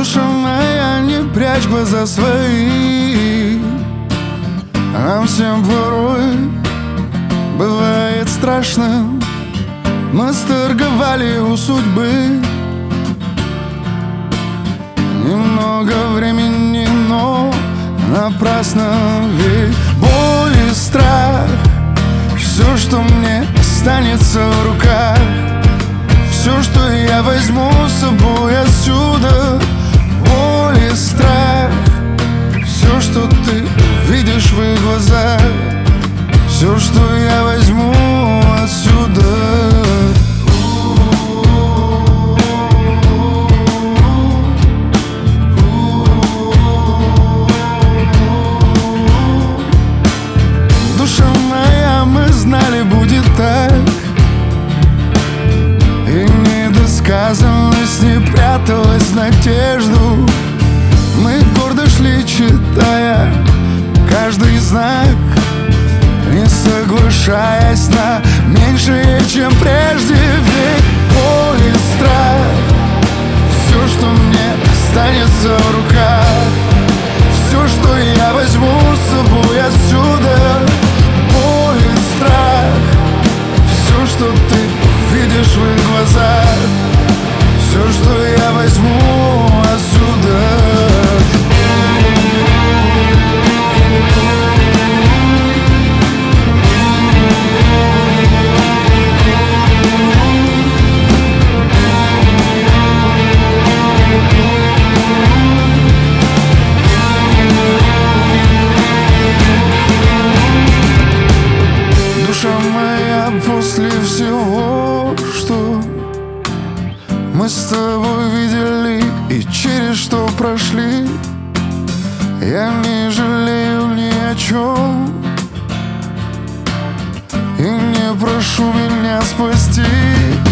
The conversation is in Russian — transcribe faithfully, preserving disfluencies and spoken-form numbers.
Душа моя, не прячь глаза свои. Нам всем порой бывает страшно. Мы сторговали у судьбы немного времени, но напрасно. Ведь боль и страх — все, что мне останется в руках, все, что я возьму с собой отсюда. Боль и страх — все, что ты видишь в их глазах, все, что я возьму отсюда. Душа моя, мы знали, будет так, и недосказанность не пряталась в надежду. Мы гордо шли, читая каждый знак, не соглашаясь на меньшее, чем прежде. Ведь боль и страх — все, что мне останется в руках, все, что я возьму с собой отсюда. Боль и страх — все, что ты видишь в их глазах, все, что я возьму отсюда. Душа моя, после всего, что мы с тобой видели и через что прошли, я не жалею ни о чем и не прошу меня спасти.